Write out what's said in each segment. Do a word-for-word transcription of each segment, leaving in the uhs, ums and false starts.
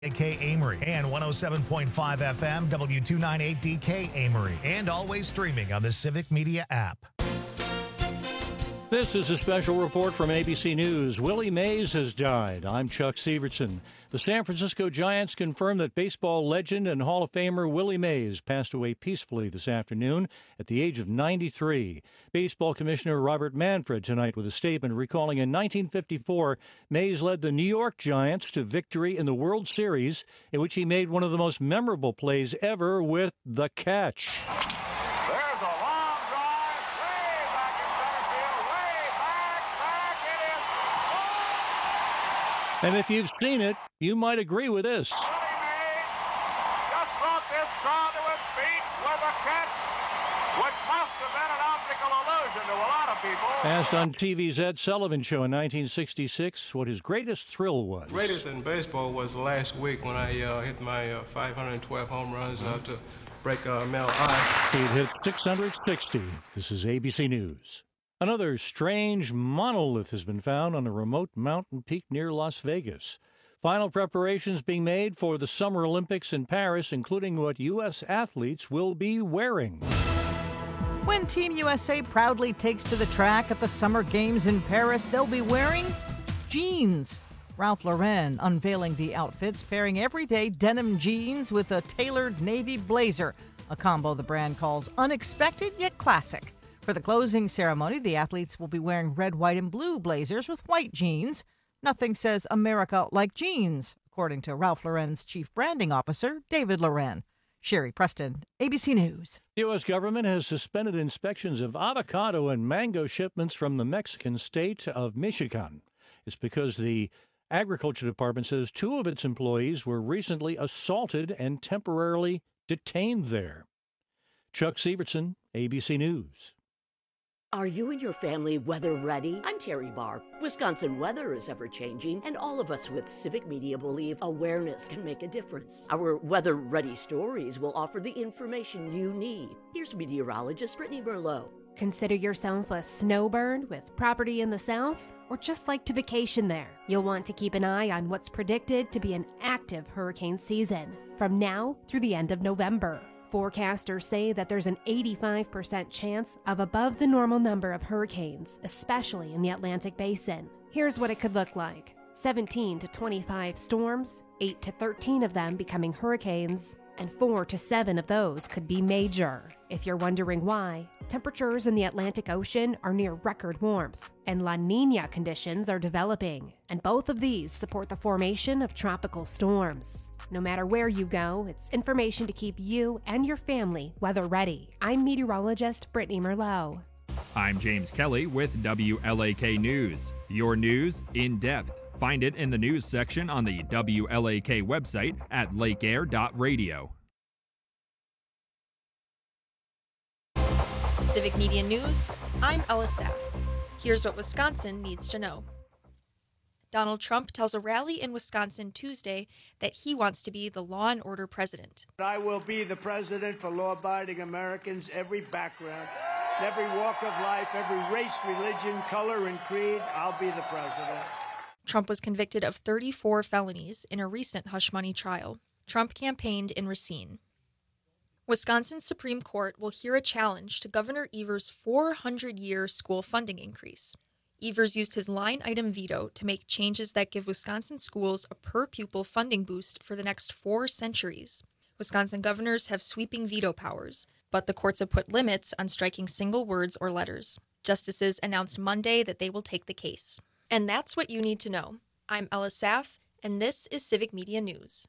K Amory and one oh seven point five F M W two ninety-eight D K Amory, and always streaming on the Civic Media app. This is a special report from A B C News. Willie Mays has died. I'm Chuck Severson. The San Francisco Giants confirmed that baseball legend and Hall of Famer Willie Mays passed away peacefully this afternoon at the age of ninety-three. Baseball Commissioner Robert Manfred tonight with a statement recalling in nineteen fifty-four, Mays led the New York Giants to victory in the World Series, in which he made one of the most memorable plays ever with the catch. There's a long drive, way back in center field, way back, back, it is. Oh! And if you've seen it, you might agree with this. Willie Mays just brought this crowd to its feet with a catch, which must have been an optical illusion to a lot of people. Asked on T V's Ed Sullivan Show in nineteen sixty-six what his greatest thrill was. Greatest in baseball was last week when I uh, hit my uh, five hundred twelve home runs uh, to break uh, Mel I. He'd hit six hundred sixty. This is A B C News. Another strange monolith has been found on a remote mountain peak near Las Vegas. Final preparations being made for the Summer Olympics in Paris, including what U S athletes will be wearing. When Team U S A proudly takes to the track at the Summer Games in Paris, they'll be wearing jeans. Ralph Lauren unveiling the outfits, pairing everyday denim jeans with a tailored navy blazer, a combo the brand calls unexpected yet classic. For the closing ceremony, the athletes will be wearing red, white, and blue blazers with white jeans. Nothing says America like jeans, according to Ralph Lauren's chief branding officer, David Lauren. Sherry Preston, A B C News. The U S government has suspended inspections of avocado and mango shipments from the Mexican state of Michoacan. It's because the Agriculture Department says two of its employees were recently assaulted and temporarily detained there. Chuck Severson, A B C News. Are you and your family weather ready? I'm Terry Barr. Wisconsin weather is ever-changing, and all of us with Civic Media believe awareness can make a difference. Our weather-ready stories will offer the information you need. Here's meteorologist Brittany Merlot. Consider yourself a snowbird with property in the south, or just like to vacation there. You'll want to keep an eye on what's predicted to be an active hurricane season from now through the end of November. Forecasters say that there's an eighty-five percent chance of above the normal number of hurricanes, especially in the Atlantic Basin. Here's what it could look like. seventeen to twenty-five storms, eight to thirteen of them becoming hurricanes, and four to seven of those could be major. If you're wondering why, temperatures in the Atlantic Ocean are near record warmth, and La Niña conditions are developing, and both of these support the formation of tropical storms. No matter where you go, it's information to keep you and your family weather ready. I'm meteorologist Brittany Merlot. I'm James Kelly with W L A K News. Your news in depth. Find it in the news section on the W L A K website at lake air dot radio. Civic Media News, I'm Ella Saff. Here's what Wisconsin needs to know. Donald Trump tells a rally in Wisconsin Tuesday that he wants to be the law and order president. I will be the president for law-abiding Americans, every background, every walk of life, every race, religion, color, and creed. I'll be the president. Trump was convicted of thirty-four felonies in a recent hush money trial. Trump campaigned in Racine. Wisconsin's Supreme Court will hear a challenge to Governor Evers' four hundred year school funding increase. Evers used his line-item veto to make changes that give Wisconsin schools a per-pupil funding boost for the next four centuries. Wisconsin governors have sweeping veto powers, but the courts have put limits on striking single words or letters. Justices announced Monday that they will take the case. And that's what you need to know. I'm Ella Saff, and this is Civic Media News.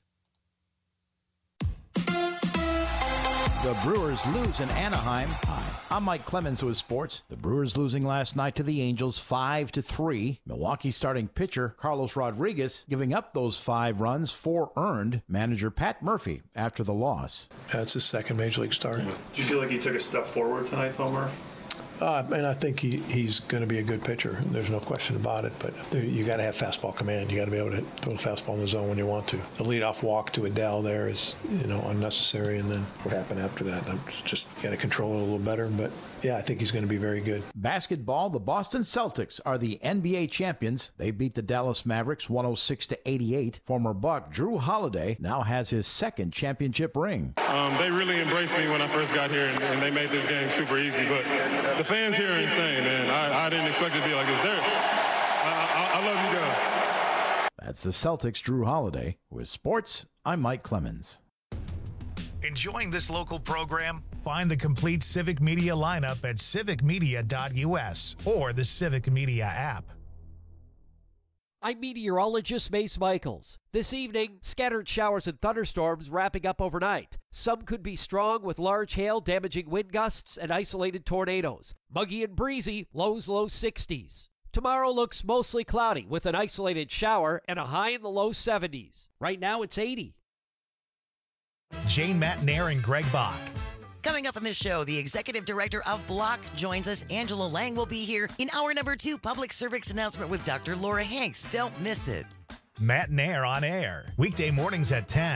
The Brewers lose in Anaheim. Hi, I'm Mike Clemens with sports. The Brewers losing last night to the Angels five to three. Milwaukee starting pitcher Carlos Rodriguez giving up those five runs, four earned. Manager Pat Murphy after the loss. That's his second major league start. Do you feel like he took a step forward tonight, though, Murph? Uh, and I think he, he's going to be a good pitcher. There's no question about it. But there, you got to have fastball command. You got to be able to throw the fastball in the zone when you want to. The leadoff walk to Adele there is, you know, unnecessary. And then what happened after that? I'm just, just got to control it a little better. But yeah, I think he's going to be very good. Basketball, the Boston Celtics are the N B A champions. They beat the Dallas Mavericks one oh six to eighty-eight. Former Buck Drew Holiday now has his second championship ring. Um, they really embraced me when I first got here, and, and they made this game super easy. But the fans here are insane, man. I, I didn't expect it to be like this. They're, I, I, I love you guys. That's the Celtics' Drew Holiday. With sports, I'm Mike Clemens. Enjoying this local program? Find the complete Civic Media lineup at civic media dot u s or the Civic Media app. I'm meteorologist Mace Michaels. This evening, scattered showers and thunderstorms wrapping up overnight. Some could be strong with large hail, damaging wind gusts, and isolated tornadoes. Muggy and breezy, lows low sixties. Tomorrow looks mostly cloudy with an isolated shower and a high in the low seventies. Right now it's eighty. Jane Matnair and Greg Bach. Coming up on this show, the executive director of Block joins us. Angela Lang will be here in hour number two, public service announcement with Doctor Laura Hanks. Don't miss it. Matnair on air, weekday mornings at ten.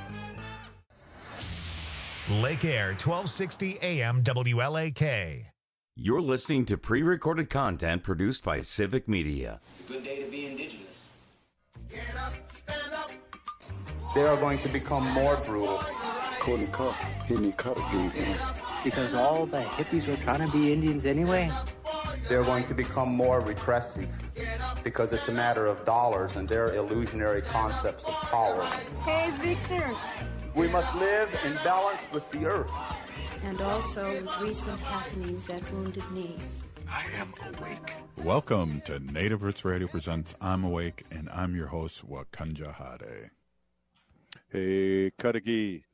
Lake Air, twelve sixty A M W L A K. You're listening to pre-recorded content produced by Civic Media. It's a good day to be indigenous. Get up, stand up. They are going to become more brutal. Couldn't cut. He need cut again. Because all the hippies were trying to be Indians anyway. They're going to become more repressive because it's a matter of dollars and their illusionary concepts of power. Hey, Victor. We must live in balance with the earth. And also with recent happenings at Wounded Knee. I am awake. Welcome to Native Roots Radio presents I'm Awake, and I'm your host, Wakanja Hade. Hey, Kadagi.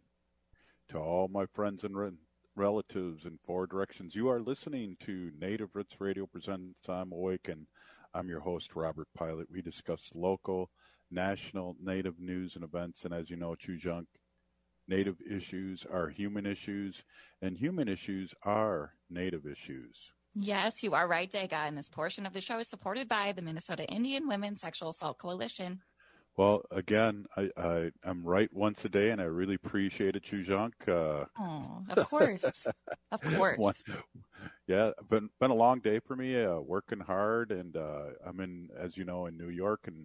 To all my friends and re- relatives in four directions, you are listening to Native Roots Radio presents I'm Awake, and I'm your host, Robert Pilot. We discuss local, national, Native news and events, and as you know, Chujunk, Native issues are human issues, and human issues are Native issues. Yes, you are right, Dega, and this portion of the show is supported by the Minnesota Indian Women's Sexual Assault Coalition. Well, again, I, I, I'm right once a day, and I really appreciate it, Chujunk. Uh, oh, of course. Of course. One, yeah, been been a long day for me, uh, working hard, and uh, I'm in, as you know, in New York, and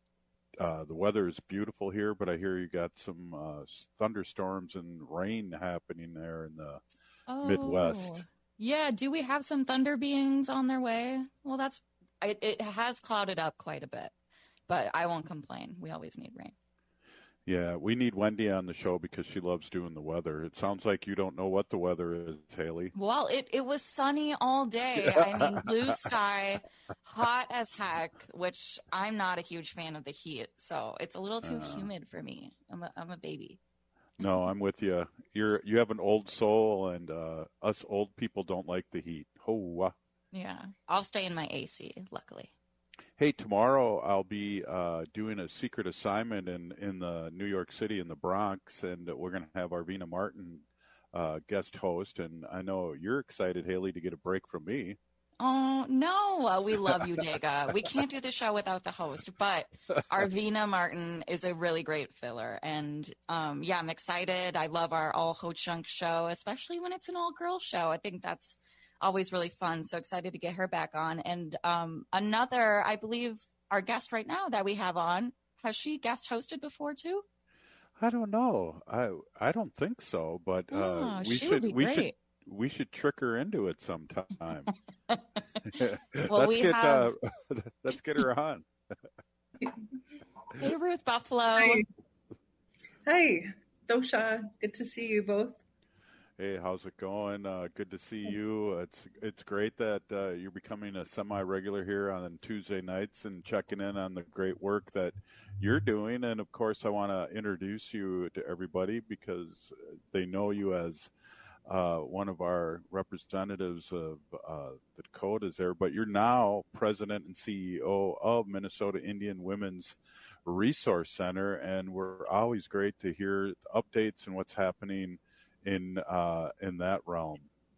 uh, the weather is beautiful here, but I hear you got some uh, thunderstorms and rain happening there in the oh, Midwest. Yeah, do we have some thunder beings on their way? Well, that's it, it has clouded up quite a bit. But I won't complain. We always need rain. Yeah, we need Wendy on the show because she loves doing the weather. It sounds like you don't know what the weather is, Haley. Well, it, it was sunny all day. I mean, blue sky, hot as heck, which I'm not a huge fan of the heat. So it's a little too uh, humid for me. I'm a, I'm a baby. No, I'm with you. You're you have an old soul, and uh, us old people don't like the heat. Oh, yeah. I'll stay in my A C, luckily. Hey, tomorrow I'll be uh, doing a secret assignment in, in the New York City in the Bronx, and we're going to have Arvina Martin uh, guest host. And I know you're excited, Haley, to get a break from me. Oh, no, we love you, Dega. We can't do the show without the host, but Arvina Martin is a really great filler. And um, yeah, I'm excited. I love our all Ho-Chunk show, especially when it's an all-girl show. I think that's always really fun. So excited to get her back on. And um, another, I believe our guest right now that we have on, has she guest hosted before too? I don't know. I I don't think so, but uh, oh, we she should would be we great. should we should trick her into it sometime. Well, let's we get have... uh, let's get her on. Hey, Ruth Buffalo. Hi. Hi, Dosha. Good to see you both. Hey, how's it going? Uh, good to see you. It's it's great that uh, you're becoming a semi-regular here on Tuesday nights and checking in on the great work that you're doing. And, of course, I want to introduce you to everybody because they know you as uh, one of our representatives of uh, the Dakotas there. But you're now president and C E O of Minnesota Indian Women's Resource Center, and we're always great to hear updates and what's happening in uh in that realm.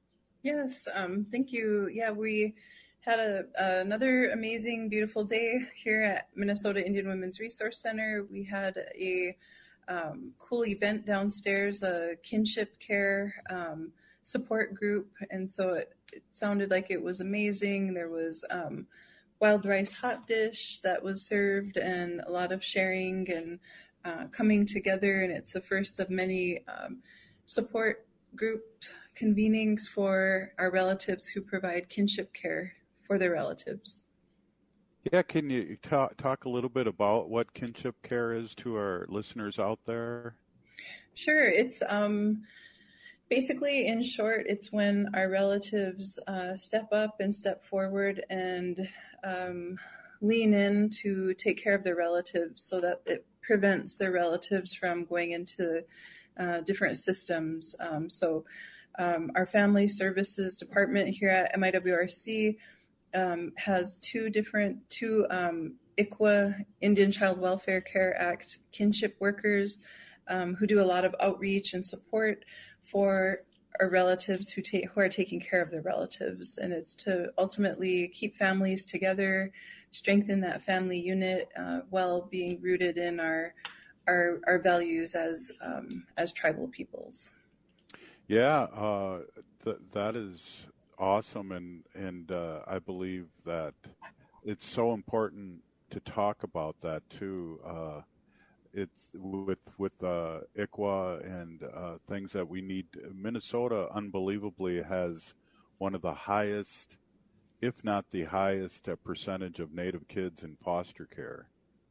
Yes, um, thank you. Yeah, we had a, another amazing, beautiful day here at Minnesota Indian Women's Resource Center. We had a um, cool event downstairs, a kinship care um, support group, and so it, it sounded like it was amazing. There was um, wild rice hot dish that was served, and a lot of sharing and uh, coming together, and it's the first of many um, support group convenings for our relatives who provide kinship care for their relatives. Yeah, can you talk, talk a little bit about what kinship care is to our listeners out there? Sure. It's um, basically, in short, it's when our relatives uh, step up and step forward and um, lean in to take care of their relatives so that it prevents their relatives from going into uh, different systems. Um, so um, our Family Services Department here at M I W R C Um, has two different, two um, I C W A, Indian Child Welfare Care Act kinship workers um, who do a lot of outreach and support for our relatives who take who are taking care of their relatives. And it's to ultimately keep families together, strengthen that family unit uh, while being rooted in our our, our values as um, as tribal peoples. Yeah, uh, th- that is awesome, and and uh, I believe that it's so important to talk about that too. Uh, it's with with uh, I C W A and uh, things that we need. Minnesota, unbelievably, has one of the highest, if not the highest, uh, percentage of Native kids in foster care.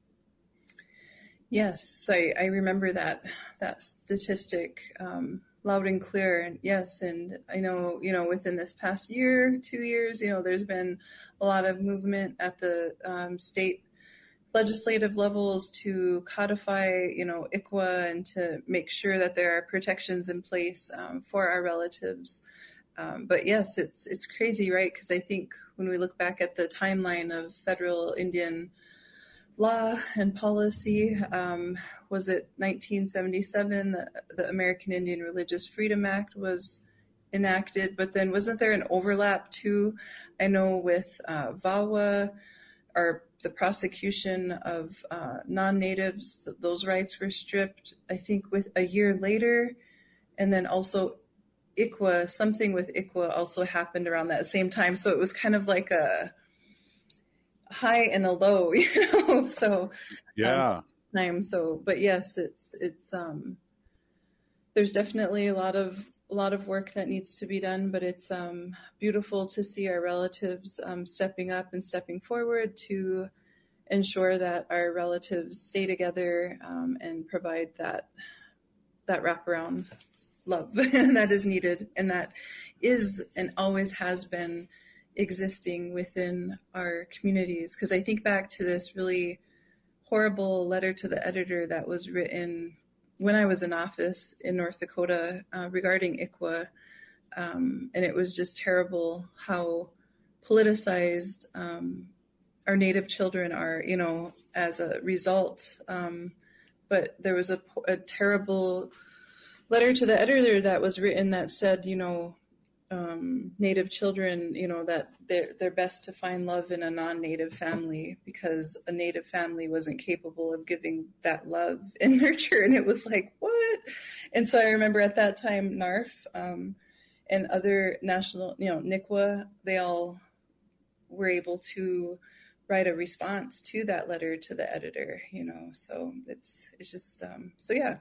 Yes, I, I remember that that statistic. Um, loud and clear. And yes, and I know, you know, within this past year, two years, you know, there's been a lot of movement at the um, state legislative levels to codify, you know, I C W A and to make sure that there are protections in place um, for our relatives. Um, but yes, it's it's crazy, right? Because I think when we look back at the timeline of federal Indian law and policy, um, was it nineteen seventy-seven, the, the American Indian Religious Freedom Act was enacted, but then wasn't there an overlap too? I know with uh, V A W A, or the prosecution of uh, non-natives, th- those rights were stripped, I think with a year later, and then also I C W A, something with I C W A also happened around that same time, so it was kind of like a high and a low, you know. So yeah, um, time. So, but yes, it's it's um, there's definitely a lot of a lot of work that needs to be done. But it's um, beautiful to see our relatives um, stepping up and stepping forward to ensure that our relatives stay together um, and provide that that wraparound love that is needed, and that is and always has been existing within our communities. Because I think back to this really horrible letter to the editor that was written when I was in office in North Dakota uh, regarding I C W A. Um, and it was just terrible how politicized um, our Native children are, you know, as a result. Um, but there was a, a terrible letter to the editor that was written that said, you know, um, Native children, you know, that they're, they're best to find love in a non-Native family because a Native family wasn't capable of giving that love and nurture. And it was like, what? And so I remember at that time, N A R F um, and other national, you know, N I C W A, they all were able to write a response to that letter to the editor, you know, so it's, it's just, um, so yeah.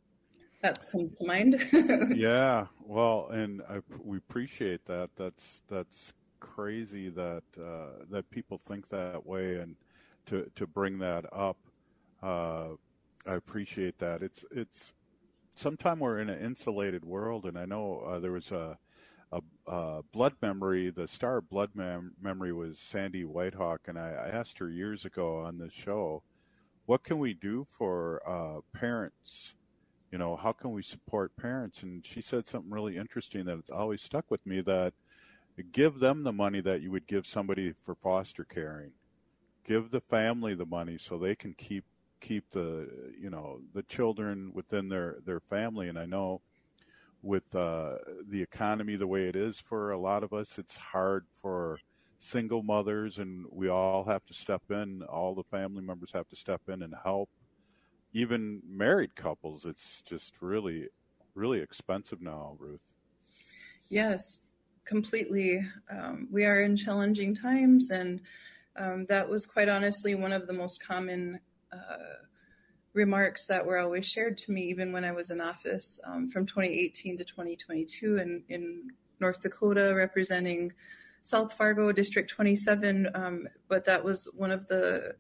That comes to mind. Yeah, well, and I, we appreciate that. That's that's crazy that uh, that people think that way, and to to bring that up, uh, I appreciate that. It's it's sometimes we're in an insulated world, and I know uh, there was a, a, a blood memory. The star of blood mem- memory was Sandy Whitehawk, and I, I asked her years ago on this show, what can we do for uh, parents? You know, how can we support parents? And she said something really interesting that it's always stuck with me, that give them the money that you would give somebody for foster caring. Give the family the money so they can keep keep the, you know, the children within their, their family. And I know with uh, the economy the way it is for a lot of us, it's hard for single mothers, and we all have to step in. All the family members have to step in and help. Even married couples, it's just really, really expensive now, Ruth. Yes, completely. Um, we are in challenging times, and um, that was quite honestly one of the most common uh, remarks that were always shared to me, even when I was in office um, from twenty eighteen to twenty twenty-two in, in North Dakota, representing South Fargo District twenty-seven. Um, but that was one of the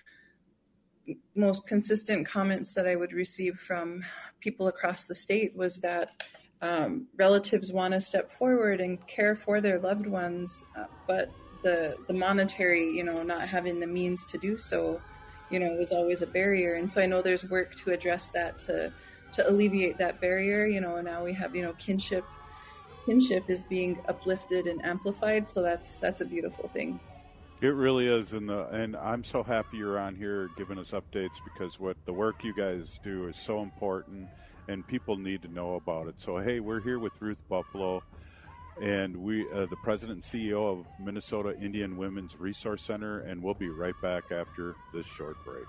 most consistent comments that I would receive from people across the state was that um, relatives want to step forward and care for their loved ones, uh, but the the monetary, you know, not having the means to do so, you know, was always a barrier. And so I know there's work to address that, to to alleviate that barrier. You know, now we have, you know, kinship kinship is being uplifted and amplified. So that's that's a beautiful thing. It really is, and the and I'm so happy you're on here giving us updates, because what the work you guys do is so important, and people need to know about it. So hey, we're here with Ruth Buffalo, and we uh, the president and C E O of Minnesota Indian Women's Resource Center, and we'll be right back after this short break.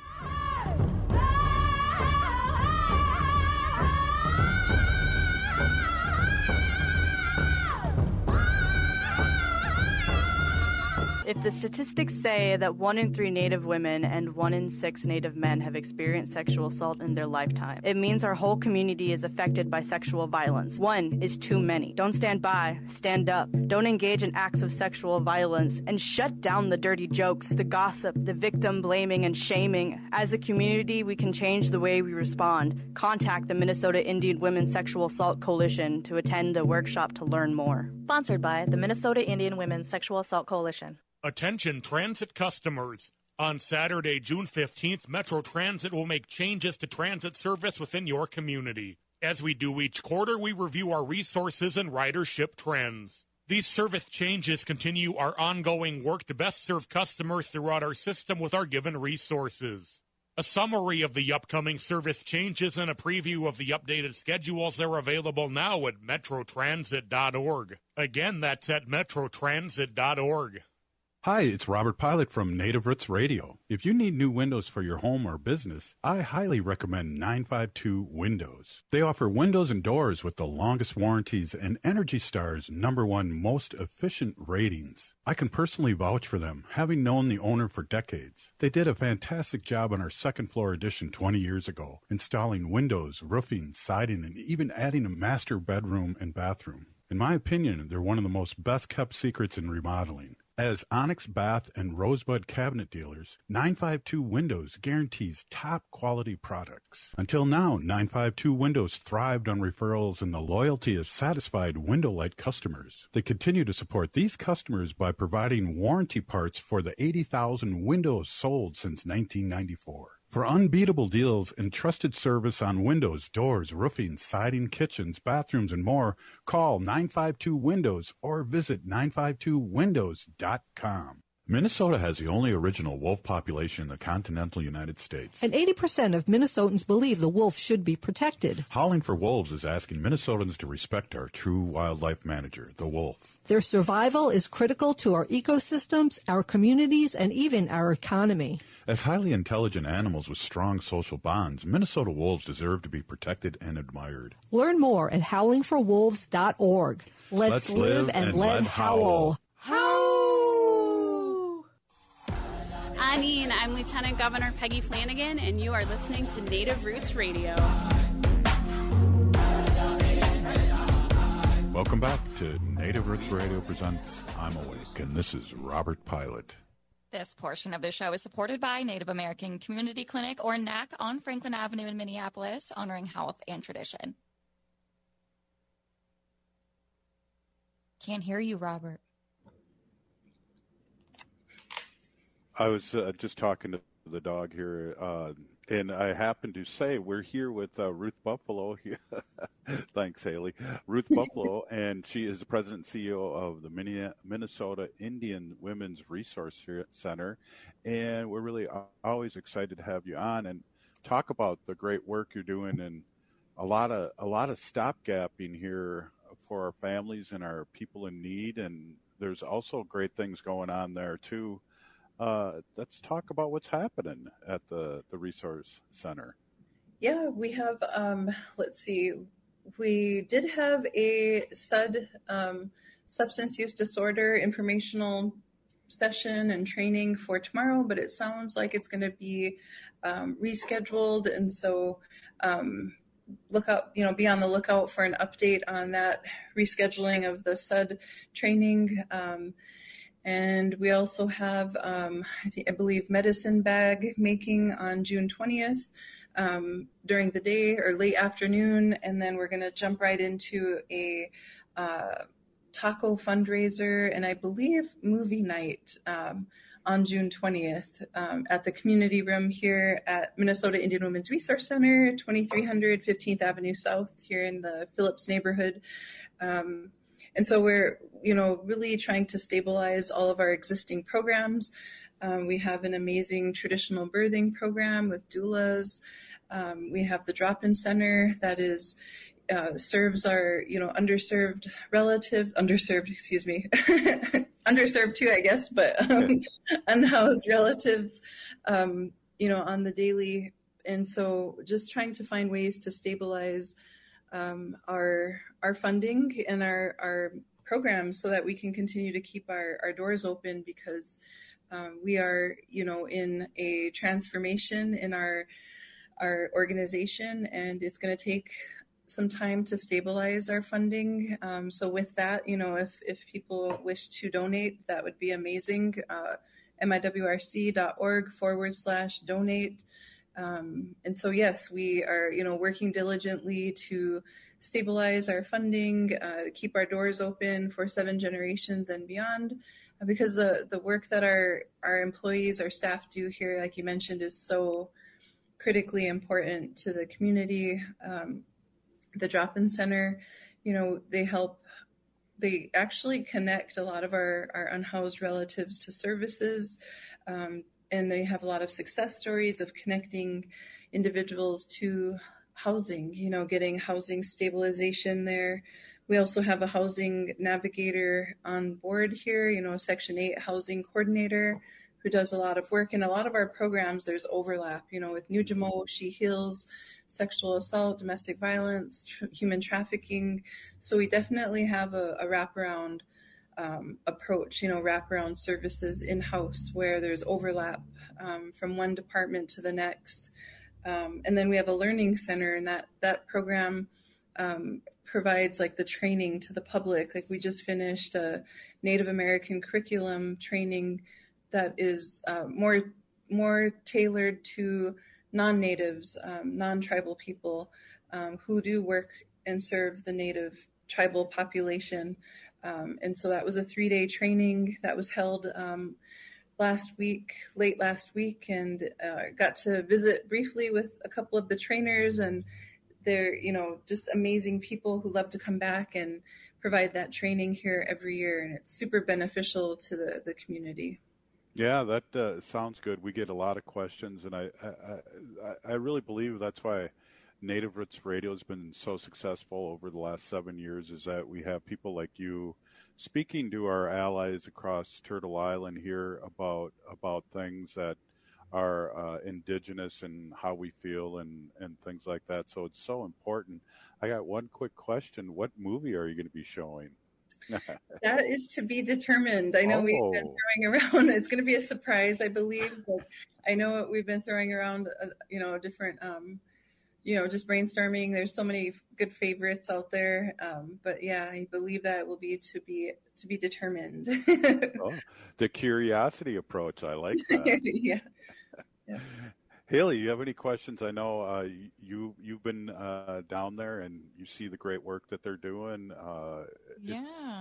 If the statistics say that one in three Native women and one in six Native men have experienced sexual assault in their lifetime, it means our whole community is affected by sexual violence. One is too many. Don't stand by, stand up. Don't engage in acts of sexual violence, and shut down the dirty jokes, the gossip, the victim blaming and shaming. As a community, we can change the way we respond. Contact the Minnesota Indian Women's Sexual Assault Coalition to attend a workshop to learn more. Sponsored by the Minnesota Indian Women's Sexual Assault Coalition. Attention transit customers. On Saturday, June fifteenth, Metro Transit will make changes to transit service within your community. As we do each quarter, we review our resources and ridership trends. These service changes continue our ongoing work to best serve customers throughout our system with our given resources. A summary of the upcoming service changes and a preview of the updated schedules are available now at metro transit dot org. Again, that's at metro transit dot org. Hi, it's Robert Pilot from Native Roots Radio. If you need new windows for your home or business, I highly recommend nine five two Windows. They offer windows and doors with the longest warranties and Energy Star's number one most efficient ratings. I can personally vouch for them, having known the owner for decades. They did a fantastic job on our second floor addition twenty years ago, installing windows, roofing, siding, and even adding a master bedroom and bathroom. In my opinion, they're one of the most best-kept secrets in remodeling. As Onyx Bath and Rosebud cabinet dealers, nine five two Windows guarantees top-quality products. Until now, nine five two Windows thrived on referrals and the loyalty of satisfied Window-Lite customers. They continue to support these customers by providing warranty parts for the eighty thousand Windows sold since nineteen ninety-four. For unbeatable deals and trusted service on windows, doors, roofing, siding, kitchens, bathrooms, and more, call nine five two Windows or visit nine five two windows dot com. Minnesota has the only original wolf population in the continental United States. And eighty percent of Minnesotans believe the wolf should be protected. Howling for Wolves is asking Minnesotans to respect our true wildlife manager, the wolf. Their survival is critical to our ecosystems, our communities, and even our economy. As highly intelligent animals with strong social bonds, Minnesota wolves deserve to be protected and admired. Learn more at howling for wolves dot org. Let's, Let's live, live and, and let, let howl. Howl! Anine, I'm Lieutenant Governor Peggy Flanagan, and you are listening to Native Roots Radio. Welcome back to Native Roots Radio presents I'm Awake, and this is Robert Pilot. This portion of the show is supported by Native American Community Clinic, or N A C, on Franklin Avenue in Minneapolis, honoring health and tradition. Can't hear you, Robert. I was uh, just talking to the dog here, uh, and I happened to say we're here with uh, Ruth Buffalo. Thanks, Haley. Ruth Buffalo, and she is the president and C E O of the Minnesota Indian Women's Resource Center. And we're really always excited to have you on and talk about the great work you're doing and a lot of a lot of stopgapping here for our families and our people in need, and there's also great things going on there too. Uh, let's talk about what's happening at the, the Resource Center. Yeah, we have, um, let's see, we did have a S U D, um, substance use disorder informational session and training for tomorrow, but it sounds like it's going to be um, rescheduled. And so um, look out, you know, be on the lookout for an update on that rescheduling of the S U D training. Um, and we also have, um, I, think, I believe, medicine bag making on June twentieth um, during the day or late afternoon. And then we're going to jump right into a uh, taco fundraiser and I believe movie night um, on June twentieth um, at the community room here at Minnesota Indian Women's Resource Center, twenty-three hundred fifteenth Avenue South here in the Phillips neighborhood. Um, and so we're, you know, really trying to stabilize all of our existing programs. Um, we have an amazing traditional birthing program with doulas. Um, we have the drop-in center that is Uh, serves our, you know, underserved relative, underserved, excuse me, underserved too, I guess, but um, unhoused relatives, um, you know, on the daily. And so just trying to find ways to stabilize um, our our funding and our, our programs so that we can continue to keep our, our doors open, because um, we are, you know, in a transformation in our our organization, and it's going to take some time to stabilize our funding. Um, so with that, you know, if, if people wish to donate, that would be amazing. Uh, miwrc.org forward slash donate. Um, and so, yes, we are, you know, working diligently to stabilize our funding, uh, keep our doors open for seven generations and beyond, uh, because the, the work that our, our employees, our staff do here, like you mentioned, is so critically important to the community. Um, The drop-in center, you know, they help, they actually connect a lot of our, our unhoused relatives to services. Um, and they have a lot of success stories of connecting individuals to housing, you know, getting housing stabilization there. We also have a housing navigator on board here, you know, a Section eight housing coordinator who does a lot of work. In a lot of our programs, there's overlap, you know, with New Jamo, She Heals, sexual assault, domestic violence, tr- human trafficking. So we definitely have a, a wraparound um, approach, you know, wraparound services in-house where there's overlap um, from one department to the next. Um, and then we have a learning center, and that, that program um, provides like the training to the public. Like we just finished a Native American curriculum training that is uh, more, more tailored to non-natives, um, non-tribal people um, who do work and serve the Native tribal population. Um, and so that was a three-day training that was held um, last week, late last week, and uh, got to visit briefly with a couple of the trainers, and they're, you know, just amazing people who love to come back and provide that training here every year, and it's super beneficial to the, the community. Yeah, that uh, sounds good. We get a lot of questions, and I, I, I really believe that's why Native Roots Radio has been so successful over the last seven years, is that we have people like you speaking to our allies across Turtle Island here about about things that are uh, indigenous and how we feel and, and things like that. So it's so important. I got one quick question. What movie are you going to be showing? That is to be determined. I know oh. we've been throwing around, it's going to be a surprise, I believe, but I know we've been throwing around, uh, you know, different, um, you know, just brainstorming. There's so many good favorites out there. Um, but yeah, I believe that will be to be, to be determined. Oh, the curiosity approach. I like that. yeah. yeah. Haley, you have any questions? I know uh, you, you've been uh, down there and you see the great work that they're doing. Uh, yeah,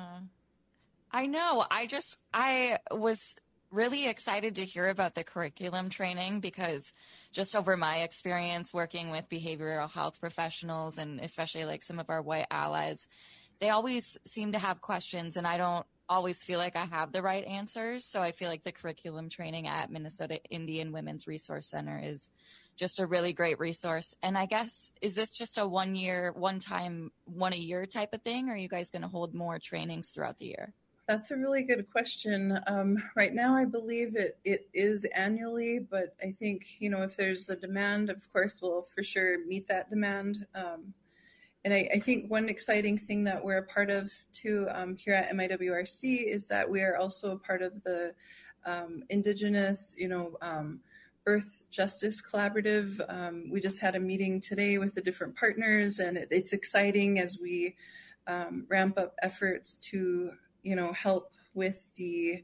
I know. I just, I was really excited to hear about the curriculum training, because just over my experience working with behavioral health professionals, and especially like some of our white allies, they always seem to have questions, and I don't always feel like I have the right answers. So I feel like the curriculum training at Minnesota Indian Women's Resource Center is just a really great resource. And I guess, is this just a one year, one time, one a year type of thing? Or are you guys going to hold more trainings throughout the year? That's a really good question. Um, right now, I believe it, it is annually, but I think, you know, if there's a demand, of course, we'll for sure meet that demand. Um, and I, I think one exciting thing that we're a part of too um, here at M I W R C is that we are also a part of the um, Indigenous, you know, um, Earth Justice Collaborative. Um, we just had a meeting today with the different partners, and it, it's exciting as we um, ramp up efforts to, you know, help with the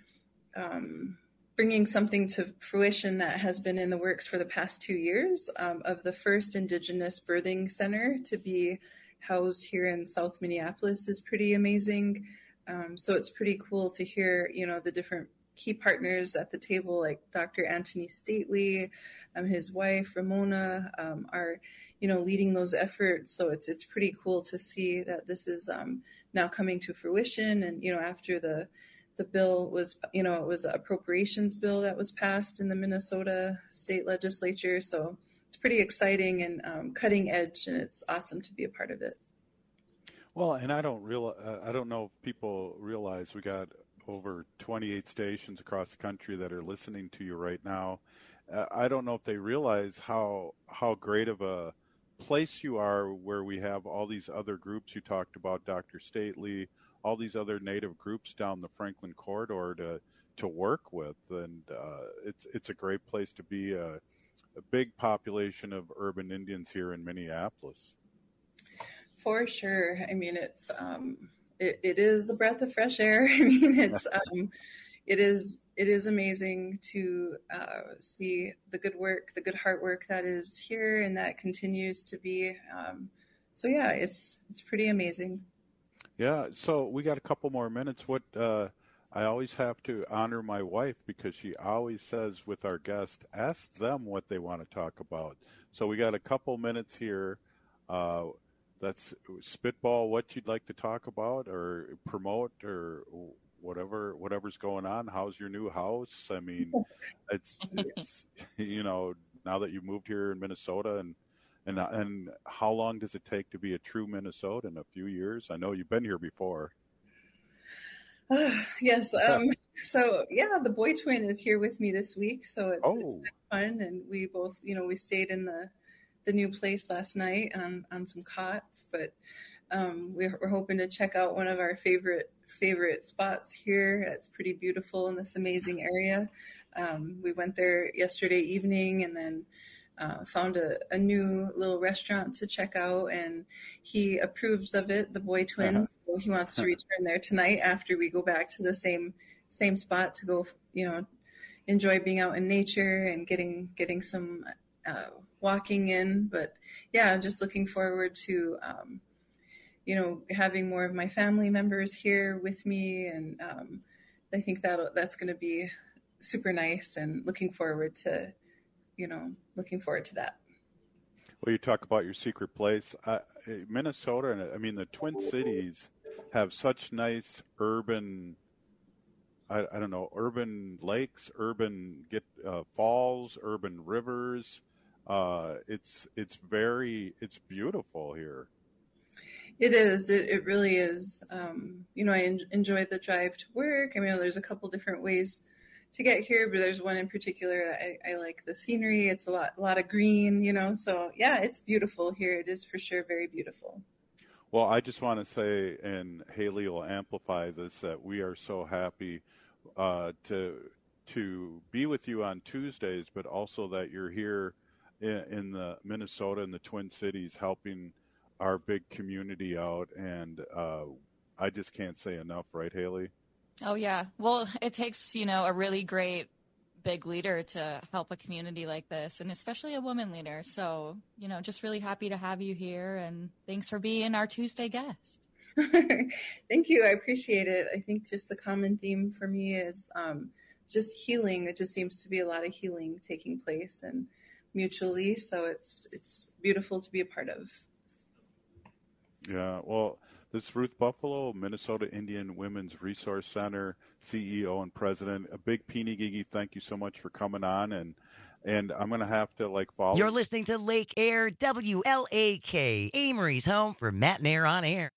um, bringing something to fruition that has been in the works for the past two years um, of the first Indigenous birthing center to be housed here in South Minneapolis is pretty amazing. Um, so it's pretty cool to hear, you know, the different key partners at the table, like Doctor Anthony Stately, um, his wife Ramona, um, are, you know, leading those efforts. So it's it's pretty cool to see that this is um, now coming to fruition. And, you know, after the the bill was, you know, it was an appropriations bill that was passed in the Minnesota state legislature. So it's pretty exciting and um, cutting edge, and it's awesome to be a part of it. Well, and I don't real uh, I don't know if people realize we got over twenty-eight stations across the country that are listening to you right now. Uh, I don't know if they realize how how great of a place you are, where we have all these other groups you talked about, Doctor Stately, all these other Native groups down the Franklin corridor to to work with, and uh, it's it's a great place to be. A, a big population of urban Indians here in Minneapolis. For sure. I mean, it's um, it, it is a breath of fresh air. I mean, it's um, it is it is amazing to uh, see the good work, the good heart work that is here, and that continues to be. Um, so yeah, it's it's pretty amazing. Yeah. So we got a couple more minutes. What uh, I always have to honor my wife, because she always says with our guests, ask them what they want to talk about. So we got a couple minutes here. Uh, Let's spitball what you'd like to talk about or promote or whatever, whatever's going on. How's your new house? I mean, it's, it's you know, now that you've moved here in Minnesota, and, and, and how long does it take to be a true Minnesotan? A few years? I know you've been here before. Uh, yes. Um, so yeah, the boy twin is here with me this week. So it's, oh. it's been fun. And we both, you know, we stayed in the, the new place last night on, on some cots, but um, we're, we're hoping to check out one of our favorite favorite spots here. It's pretty beautiful in this amazing area. Um, we went there yesterday evening, and then uh, found a, a new little restaurant to check out, and he approves of it, the boy twins. Uh-huh. So he wants to return there tonight after we go back to the same same spot to go, you know, enjoy being out in nature and getting getting some uh, walking in. But yeah, just looking forward to, um, you know, having more of my family members here with me. And um, I think that that's going to be super nice, and looking forward to, you know, looking forward to that. Well, you talk about your secret place. Uh, Minnesota, and I mean, the Twin Cities have such nice urban, I, I don't know, urban lakes, urban get uh, falls, urban rivers. Uh, it's it's very it's beautiful here. It is. It, it really is. Um, you know, I en- enjoy the drive to work. I mean, there's a couple different ways to get here, but there's one in particular that I, I like the scenery. It's a lot, a lot of green. You know, so yeah, it's beautiful here. It is for sure very beautiful. Well, I just want to say, and Haley will amplify this, that we are so happy uh, to to be with you on Tuesdays, but also that you're here in the Minnesota and the Twin Cities helping our big community out. And uh, I just can't say enough, right, Haley? Oh, yeah. Well, it takes, you know, a really great big leader to help a community like this, and especially a woman leader. So, you know, just really happy to have you here, and thanks for being our Tuesday guest. Thank you. I appreciate it. I think just the common theme for me is um, just healing. It just seems to be a lot of healing taking place, and mutually, so it's it's beautiful to be a part of. Yeah, well, this is Ruth Buffalo, Minnesota Indian Women's Resource Center C E O and President. A big Peeny Gigi, thank you so much for coming on, and and I'm going to have to, like, follow. You're listening to Lake Air, W L A K, Amory's home for Matt and Air on Air.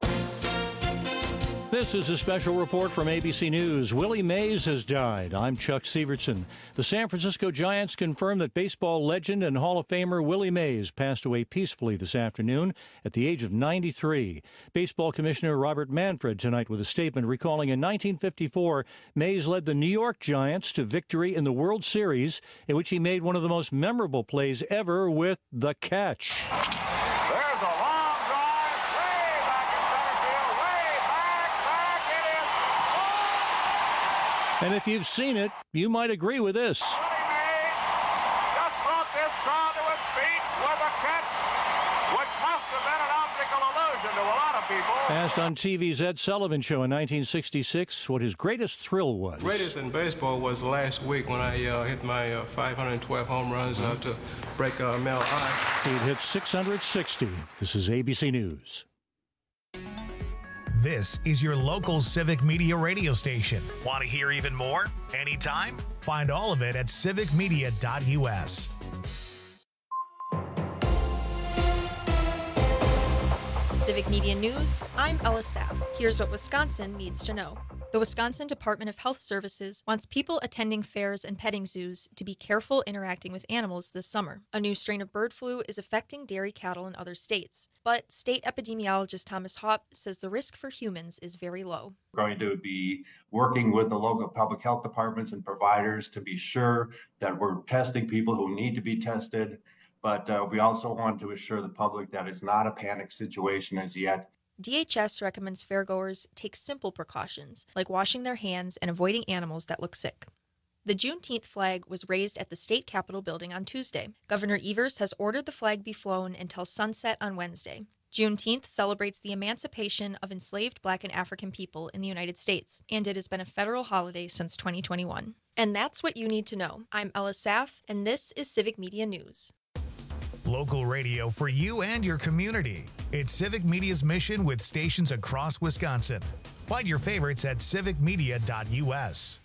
This is a special report from A B C News. Willie Mays has died. I'm Chuck Severson. The San Francisco Giants confirmed that baseball legend and Hall of Famer Willie Mays passed away peacefully this afternoon at the age of ninety-three. Baseball Commissioner Robert Manfred tonight with a statement recalling in nineteen fifty-four, Mays led the New York Giants to victory in the World Series, in which he made one of the most memorable plays ever with the catch. There's a long drive, way back in center field, way back, back, it is. And if you've seen it, you might agree with this. Willie Mays just brought this crowd to its feet with a catch, which must have been an optical illusion to a lot of people. Asked on T V's Ed Sullivan Show in nineteen sixty-six what his greatest thrill was. Greatest in baseball was last week when I uh, hit my uh, five hundred twelve home runs uh, to break uh, Mel I. He'd hit six hundred sixty. This is A B C News. This is your local Civic Media radio station. Want to hear even more? Anytime? Find all of it at civic media dot U S. Civic Media News, I'm Ella Saff. Here's what Wisconsin needs to know. The Wisconsin Department of Health Services wants people attending fairs and petting zoos to be careful interacting with animals this summer. A new strain of bird flu is affecting dairy cattle in other states, but state epidemiologist Thomas Hopp says the risk for humans is very low. We're going to be working with the local public health departments and providers to be sure that we're testing people who need to be tested, but uh, we also want to assure the public that it's not a panic situation as yet. D H S recommends fairgoers take simple precautions, like washing their hands and avoiding animals that look sick. The Juneteenth flag was raised at the state capitol building on Tuesday. Governor Evers has ordered the flag be flown until sunset on Wednesday. Juneteenth celebrates the emancipation of enslaved Black and African people in the United States, and it has been a federal holiday since twenty twenty-one. And that's what you need to know. I'm Ella Saff, and this is Civic Media News. Local radio for you and your community. It's Civic Media's mission with stations across Wisconsin. Find your favorites at civic media dot U S.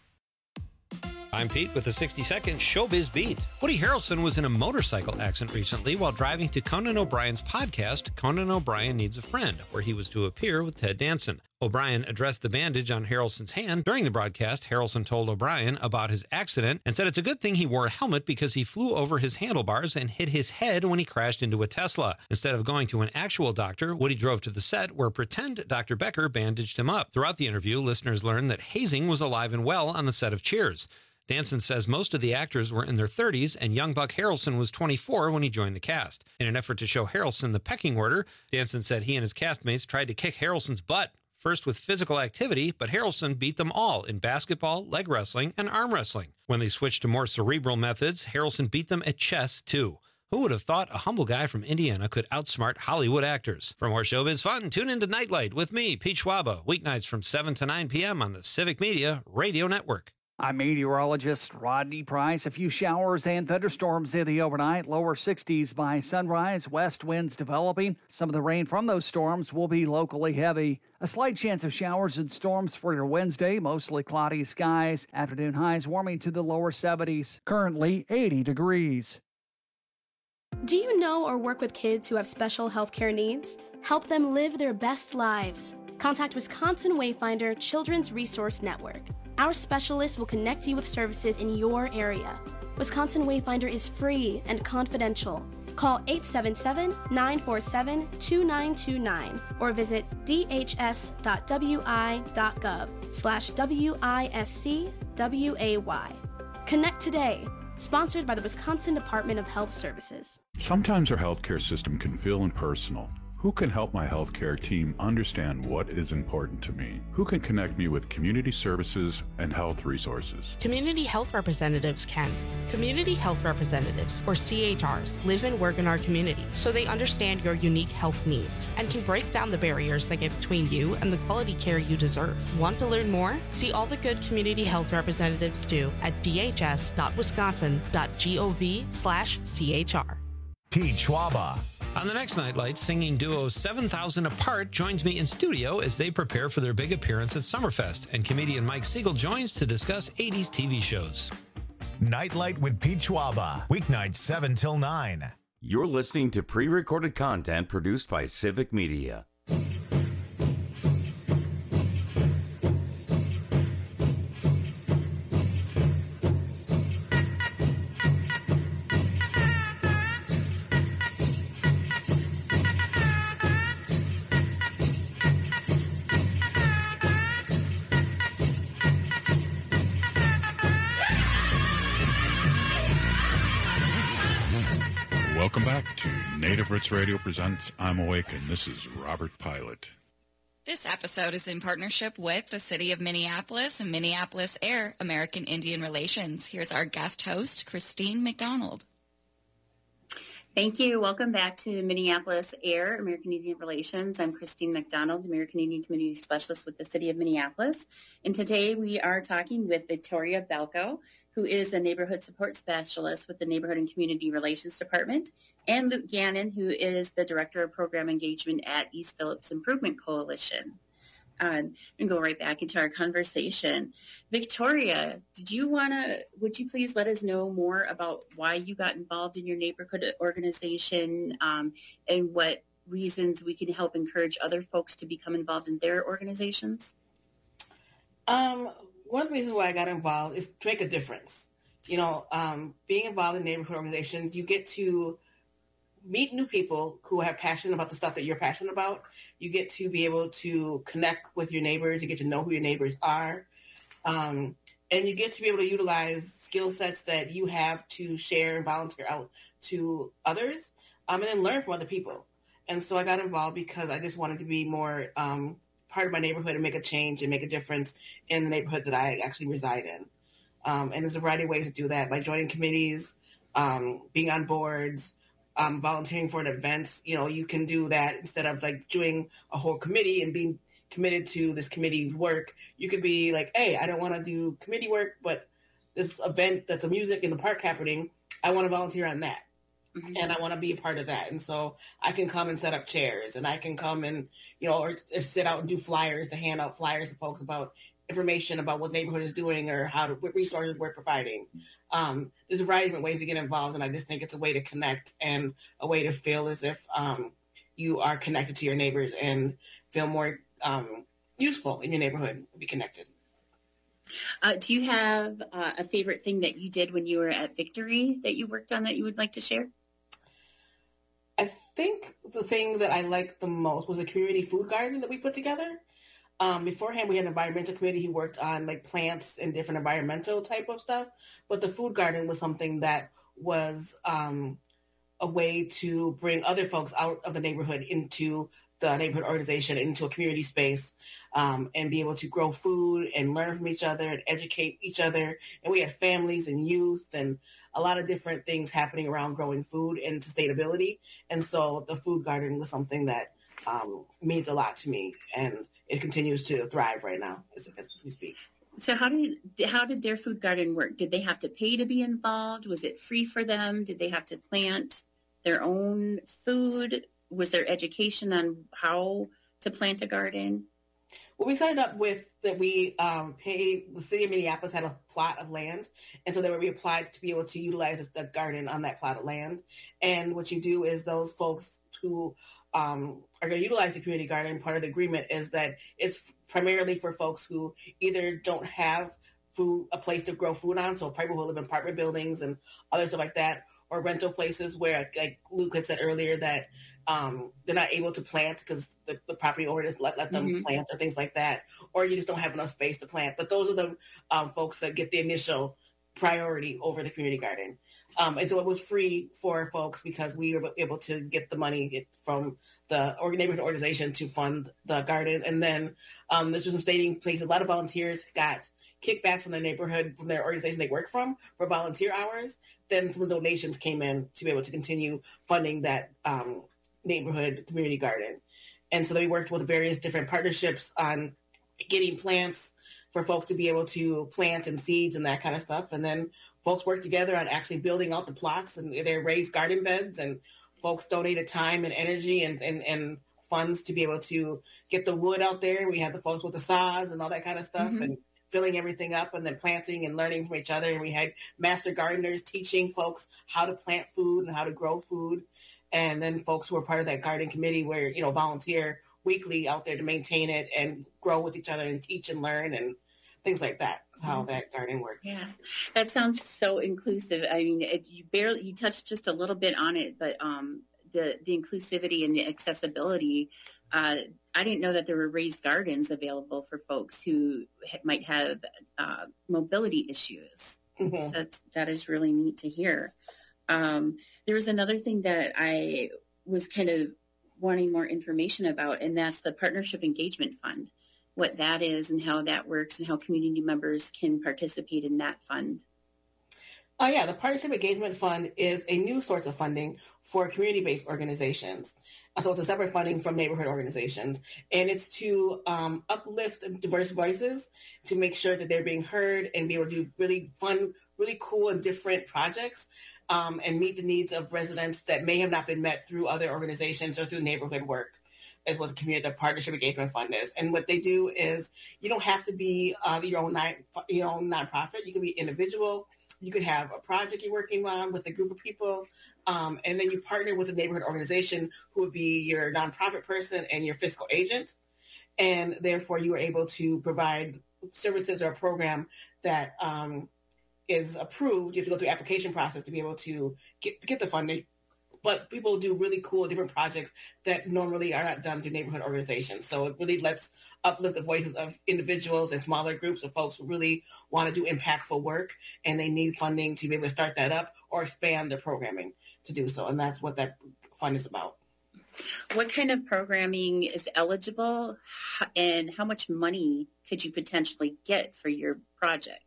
I'm Pete with the sixty second Showbiz Beat. Woody Harrelson was in a motorcycle accident recently while driving to Conan O'Brien's podcast, Conan O'Brien Needs a Friend, where he was to appear with Ted Danson. O'Brien addressed the bandage on Harrelson's hand. During the broadcast, Harrelson told O'Brien about his accident and said it's a good thing he wore a helmet because he flew over his handlebars and hit his head when he crashed into a Tesla. Instead of going to an actual doctor, Woody drove to the set where pretend Doctor Becker bandaged him up. Throughout the interview, listeners learned that hazing was alive and well on the set of Cheers. Danson says most of the actors were in their thirties, and young Buck Harrelson was twenty-four when he joined the cast. In an effort to show Harrelson the pecking order, Danson said he and his castmates tried to kick Harrelson's butt, first with physical activity, but Harrelson beat them all in basketball, leg wrestling, and arm wrestling. When they switched to more cerebral methods, Harrelson beat them at chess, too. Who would have thought a humble guy from Indiana could outsmart Hollywood actors? For more showbiz fun, tune into Nightlight with me, Pete Schwaba, weeknights from seven to nine p.m. on the Civic Media Radio Network. I'm meteorologist Rodney Price. A few showers and thunderstorms in the overnight. Lower sixties by sunrise. West winds developing. Some of the rain from those storms will be locally heavy. A slight chance of showers and storms for your Wednesday. Mostly cloudy skies. Afternoon highs warming to the lower seventies. Currently eighty degrees. Do you know or work with kids who have special health care needs? Help them live their best lives. Contact Wisconsin Wayfinder Children's Resource Network. Our specialists will connect you with services in your area. Wisconsin Wayfinder is free and confidential. Call eight seven seven, nine four seven, two nine two nine or visit d h s dot w i dot gov slash W I S C W A Y. Connect today. Sponsored by the Wisconsin Department of Health Services. Sometimes our healthcare system can feel impersonal. Who can help my healthcare team understand what is important to me? Who can connect me with community services and health resources? Community health representatives can. Community health representatives, or C H Rs, live and work in our community, so they understand your unique health needs and can break down the barriers that get between you and the quality care you deserve. Want to learn more? See all the good community health representatives do at d h s dot wisconsin dot gov slash C H R. Pete Schwaba. On the next Nightlight, singing duo seven thousand Apart joins me in studio as they prepare for their big appearance at Summerfest, and comedian Mike Siegel joins to discuss eighties T V shows. Nightlight with Pete Schwaba, weeknights seven till nine. You're listening to pre-recorded content produced by Civic Media. Welcome back to Native Roots Radio presents I'm Awake, and this is Robert Pilot. This episode is in partnership with the City of Minneapolis and Minneapolis Air American Indian Relations. Here's our guest host, Christine McDonald. Thank you. Welcome back to Minneapolis Air American Indian Relations. I'm Christine McDonald, American Indian Community Specialist with the City of Minneapolis. And today we are talking with Victoria Balco, who is a Neighborhood Support Specialist with the Neighborhood and Community Relations Department, and Luke Gannon, who is the Director of Program Engagement at East Phillips Improvement Coalition. Um, and go right back into our conversation. Victoria, did you want to, would you please let us know more about why you got involved in your neighborhood organization um, and what reasons we can help encourage other folks to become involved in their organizations? Um, one of the reasons why I got involved is to make a difference. You know, um, being involved in neighborhood organizations, you get to meet new people who have passion about the stuff that you're passionate about. You get to be able to connect with your neighbors. You get to know who your neighbors are. Um, and you get to be able to utilize skill sets that you have to share and volunteer out to others, um, and then learn from other people. And so I got involved because I just wanted to be more um, part of my neighborhood and make a change and make a difference in the neighborhood that I actually reside in. Um, and there's a variety of ways to do that, by joining committees, um, being on boards, Um, volunteering for an event. You know, you can do that instead of like doing a whole committee and being committed to this committee work. You could be like, hey, I don't want to do committee work, but this event that's a music in the park happening, I want to volunteer on that. Mm-hmm. And I want to be a part of that. And so I can come and set up chairs, and I can come and, you know, or, or sit out and do flyers to hand out flyers to folks about information about what the neighborhood is doing or how to, what resources we're providing. Um, there's a variety of different ways to get involved, and I just think it's a way to connect and a way to feel as if um, you are connected to your neighbors and feel more um, useful in your neighborhood, be connected. Uh, do you have uh, a favorite thing that you did when you were at Victory that you worked on that you would like to share? I think the thing that I liked the most was a community food garden that we put together. Um, beforehand, we had an environmental committee who worked on like plants and different environmental type of stuff. But the food garden was something that was um, a way to bring other folks out of the neighborhood into the neighborhood organization, into a community space, um, and be able to grow food and learn from each other and educate each other. And we had families and youth and a lot of different things happening around growing food and sustainability. And so the food garden was something that um, means a lot to me. And it continues to thrive right now as, as we speak. So how did how did their food garden work? Did they have to pay to be involved? Was it free for them? Did they have to plant their own food? Was there education on how to plant a garden? Well, we started up with that we um, pay, the city of Minneapolis had a plot of land. And so they were applied to be able to utilize the garden on that plot of land. And what you do is those folks who um, are going to utilize the community garden, part of the agreement is that it's primarily for folks who either don't have food, a place to grow food on. So people who live in apartment buildings and other stuff like that, or rental places where, like Luke had said earlier, that um, they're not able to plant because the, the property owners let, let them mm-hmm. plant or things like that, or you just don't have enough space to plant. But those are the um, folks that get the initial priority over the community garden. Um, and so it was free for folks because we were able to get the money from the neighborhood organization to fund the garden. And then um, there's some staging places. A lot of volunteers got kickbacks from their neighborhood, from their organization they work from, for volunteer hours. Then some donations came in to be able to continue funding that um, neighborhood community garden. And so they worked with various different partnerships on getting plants for folks to be able to plant and seeds and that kind of stuff. And then folks worked together on actually building out the plots, and they raised garden beds, and folks donated time and energy and, and, and funds to be able to get the wood out there. We had the folks with the saws and all that kind of stuff. Mm-hmm. And filling everything up and then planting and learning from each other. And we had master gardeners teaching folks how to plant food and how to grow food. And then folks who were part of that garden committee where, you know, volunteer weekly out there to maintain it and grow with each other and teach and learn and things like that. That's how that garden works. Yeah, that sounds so inclusive. I mean, it, you barely, you touched just a little bit on it, but um, the, the inclusivity and the accessibility, uh, I didn't know that there were raised gardens available for folks who ha- might have uh, mobility issues. Mm-hmm. That's, that is really neat to hear. Um, there was another thing that I was kind of wanting more information about, and that's the Partnership Engagement Fund, what that is and how that works and how community members can participate in that fund. Oh, yeah. The Partnership Engagement Fund is a new source of funding for community-based organizations. So it's a separate funding from neighborhood organizations. And it's to um, uplift diverse voices, to make sure that they're being heard and be able to do really fun, really cool and different projects um, and meet the needs of residents that may have not been met through other organizations or through neighborhood work. Is what the community, the Partnership Engagement Fund is. And what they do is you don't have to be uh, your own non, your own nonprofit. You can be individual. You could have a project you're working on with a group of people, um, and then you partner with a neighborhood organization who would be your nonprofit person and your fiscal agent. And therefore, you are able to provide services or a program that um, is approved. You have to go through the application process to be able to get, get the funding. But people do really cool different projects that normally are not done through neighborhood organizations. So it really lets uplift the voices of individuals and smaller groups of folks who really want to do impactful work, and they need funding to be able to start that up or expand their programming to do so. And that's what that fund is about. What kind of programming is eligible, and how much money could you potentially get for your project?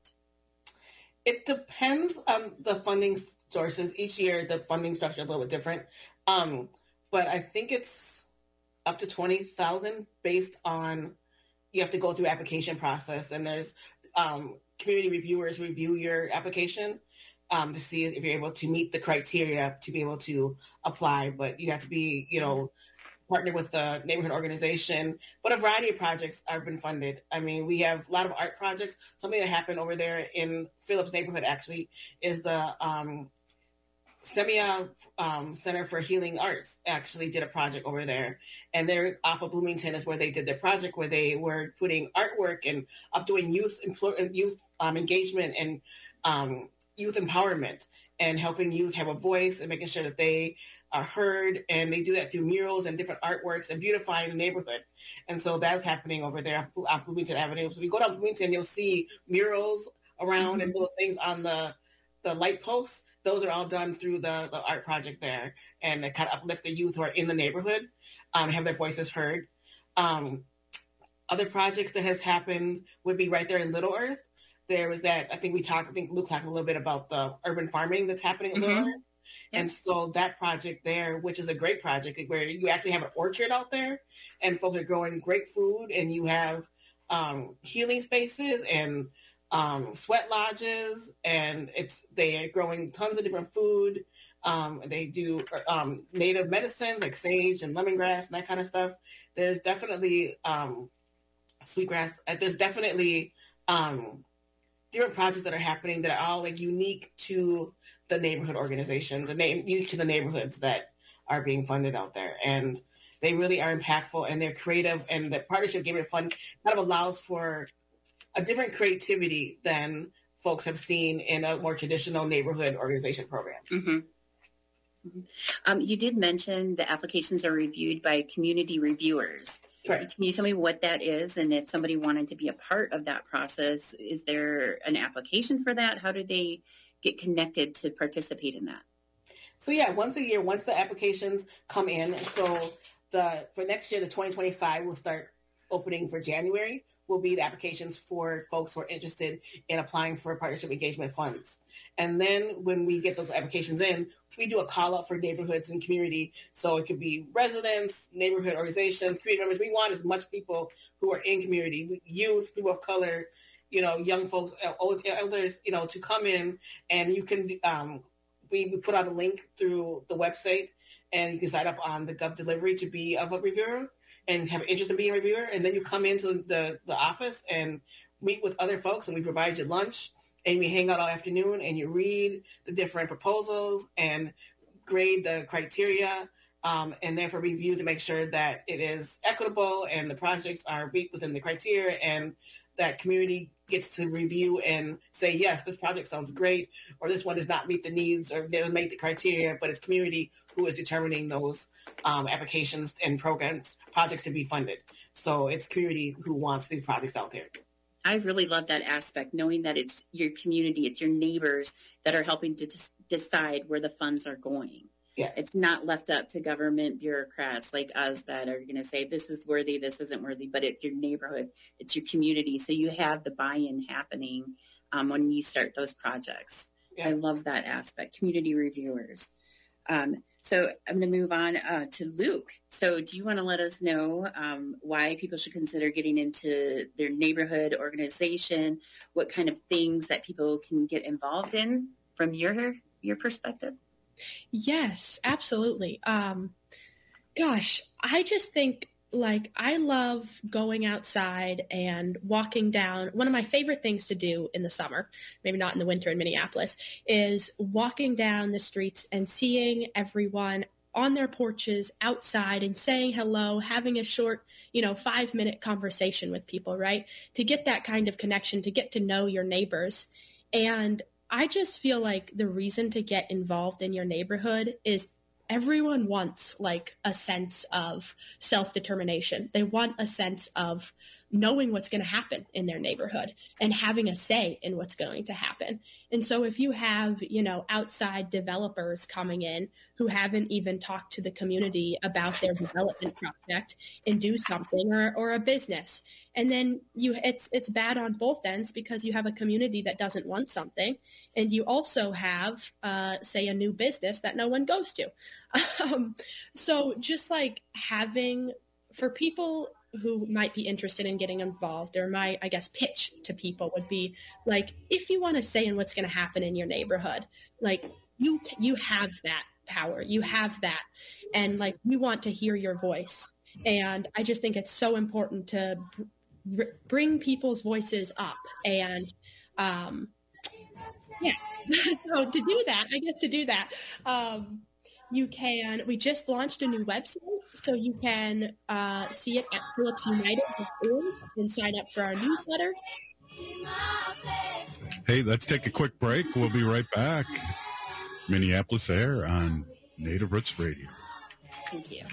It depends on the funding sources. Each year, the funding structure is a little bit different. Um, but I think it's up to twenty thousand based on, you have to go through application process, and there's um, community reviewers review your application um, to see if you're able to meet the criteria to be able to apply. But you have to be, you know, partner with the neighborhood organization, but a variety of projects have been funded. I mean, we have a lot of art projects. Something that happened over there in Phillips neighborhood actually is the um, Semia um, Center for Healing Arts actually did a project over there. And they're off of Bloomington is where they did their project, where they were putting artwork and up doing youth, youth um, engagement and um, youth empowerment and helping youth have a voice and making sure that they are heard, and they do that through murals and different artworks and beautifying the neighborhood. And so that's happening over there on Bloomington Avenue. So if you go down Bloomington, you'll see murals around mm-hmm. and little things on the, the light posts. Those are all done through the, the art project there, and they kind of uplift the youth who are in the neighborhood um, and have their voices heard. Um, other projects that has happened would be right there in Little Earth. There was that, I think we talked, I think Luke talked a little bit about the urban farming that's happening in mm-hmm. Little Earth. And so that project there, which is a great project where you actually have an orchard out there and folks are growing great food, and you have um, healing spaces and um, sweat lodges, and it's they are growing tons of different food. Um, they do um, native medicines like sage and lemongrass and that kind of stuff. There's definitely um, sweetgrass. There's definitely um, different projects that are happening that are all like unique to the neighborhood organizations and unique to the neighborhoods that are being funded out there. And they really are impactful, and they're creative, and the Partnership Engagement Fund kind of allows for a different creativity than folks have seen in a more traditional neighborhood organization programs. Mm-hmm. Mm-hmm. Um, you did mention the applications are reviewed by community reviewers. Correct. Can you tell me what that is, and if somebody wanted to be a part of that process, is there an application for that? How do they get connected to participate in that? So yeah, once a year, once the applications come in, so the for next year, the twenty twenty-five will start opening for January, will be the applications for folks who are interested in applying for partnership engagement funds. And then when we get those applications in, we do a call out for neighborhoods and community. So it could be residents, neighborhood organizations, community members. We want as much people who are in community, youth, people of color, you know, young folks, old elders, you know, to come in, and you can, um, we, we put out a link through the website, and you can sign up on the Gov Delivery to be of a reviewer and have an interest in being a reviewer. And then you come into the, the office, and meet with other folks and we provide you lunch and we hang out all afternoon and you read the different proposals and grade the criteria um, and therefore review to make sure that it is equitable and the projects are within the criteria and that community gets to review and say, yes, this project sounds great, or this one does not meet the needs or doesn't meet the criteria, but it's community who is determining those um, applications and programs, projects to be funded. So it's community who wants these projects out there. I really love that aspect, knowing that it's your community, it's your neighbors that are helping to des- decide where the funds are going. Yes. It's not left up to government bureaucrats like us that are going to say, this is worthy, this isn't worthy, but it's your neighborhood, it's your community. So you have the buy-in happening um, when you start those projects. Yeah. I love that aspect, community reviewers. Um, so I'm going to move on uh, to Luke. So do you want to let us know um, why people should consider getting into their neighborhood organization, what kind of things that people can get involved in from your your perspective? Yes, absolutely. Um, gosh, I just think like I love going outside and walking down. One of my favorite things to do in the summer, maybe not in the winter in Minneapolis, is walking down the streets and seeing everyone on their porches outside and saying hello, having a short, you know, five minute conversation with people, right? To get that kind of connection, to get to know your neighbors. And I just feel like the reason to get involved in your neighborhood is everyone wants like a sense of self-determination. They want a sense of knowing what's going to happen in their neighborhood and having a say in what's going to happen. And so if you have, you know, outside developers coming in who haven't even talked to the community about their development project and do something, or, or a business, and then you it's it's bad on both ends because you have a community that doesn't want something, and you also have, uh, say, a new business that no one goes to. Um, so just like having, for people who might be interested in getting involved, or my, I guess, pitch to people would be like, if you want to say in what's going to happen in your neighborhood, like you, you have that power, you have that. And like, we want to hear your voice. And I just think it's so important to br- bring people's voices up. And, um, yeah, so to do that, I guess to do that, um, you can, we just launched a new website, so you can uh, see it at phillips united dot org and sign up for our newsletter. Hey, let's take a quick break. We'll be right back. Minneapolis Air on Native Roots Radio. Thank you.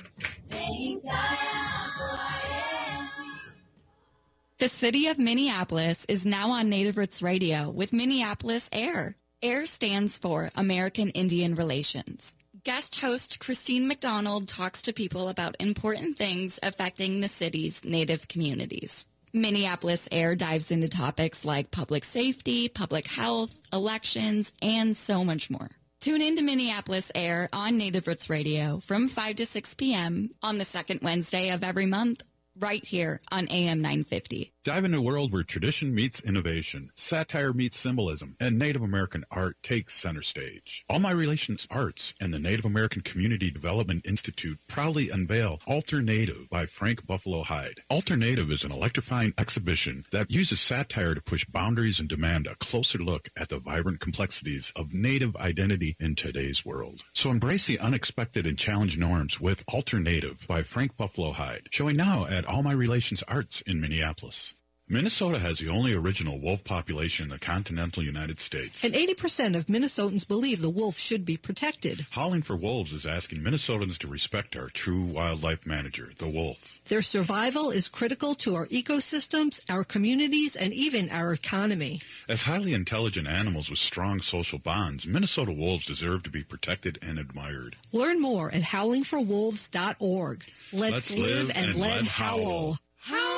The city of Minneapolis is now on Native Roots Radio with Minneapolis Air. AIR stands for American Indian Relations. Guest host Christine McDonald talks to people about important things affecting the city's Native communities. Minneapolis Air dives into topics like public safety, public health, elections, and so much more. Tune in to Minneapolis Air on Native Roots Radio from five to six p.m. on the second Wednesday of every month, right here on A M nine fifty. Dive into a world where tradition meets innovation, satire meets symbolism, and Native American art takes center stage. All My Relations Arts and the Native American Community Development Institute proudly unveil Alter Native by Frank Buffalo Hyde. Alter Native is an electrifying exhibition that uses satire to push boundaries and demand a closer look at the vibrant complexities of Native identity in today's world. So embrace the unexpected and challenge norms with Alter Native by Frank Buffalo Hyde, showing now at All My Relations Arts in Minneapolis. Minnesota has the only original wolf population in the continental United States. And eighty percent of Minnesotans believe the wolf should be protected. Howling for Wolves is asking Minnesotans to respect our true wildlife manager, the wolf. Their survival is critical to our ecosystems, our communities, and even our economy. As highly intelligent animals with strong social bonds, Minnesota wolves deserve to be protected and admired. Learn more at howling for wolves dot org. Let's, Let's live, live and, and let, let howl. howl.